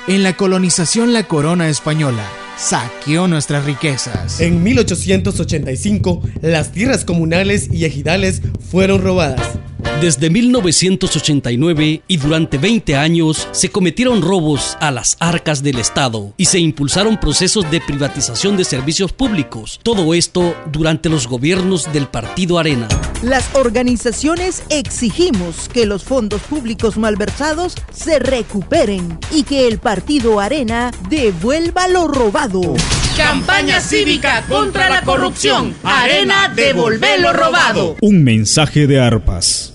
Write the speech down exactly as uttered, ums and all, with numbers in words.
En la colonización, la corona española saqueó nuestras riquezas. En mil ochocientos ochenta y cinco, las tierras comunales y ejidales fueron robadas. Desde mil novecientos ochenta y nueve y durante veinte años se cometieron robos a las arcas del Estado y se impulsaron procesos de privatización de servicios públicos. Todo esto durante los gobiernos del Partido Arena. Las organizaciones exigimos que los fondos públicos malversados se recuperen y que el Partido Arena devuelva lo robado. Campaña cívica contra la corrupción. Arena, devolvé lo robado. Un mensaje de ARPAS.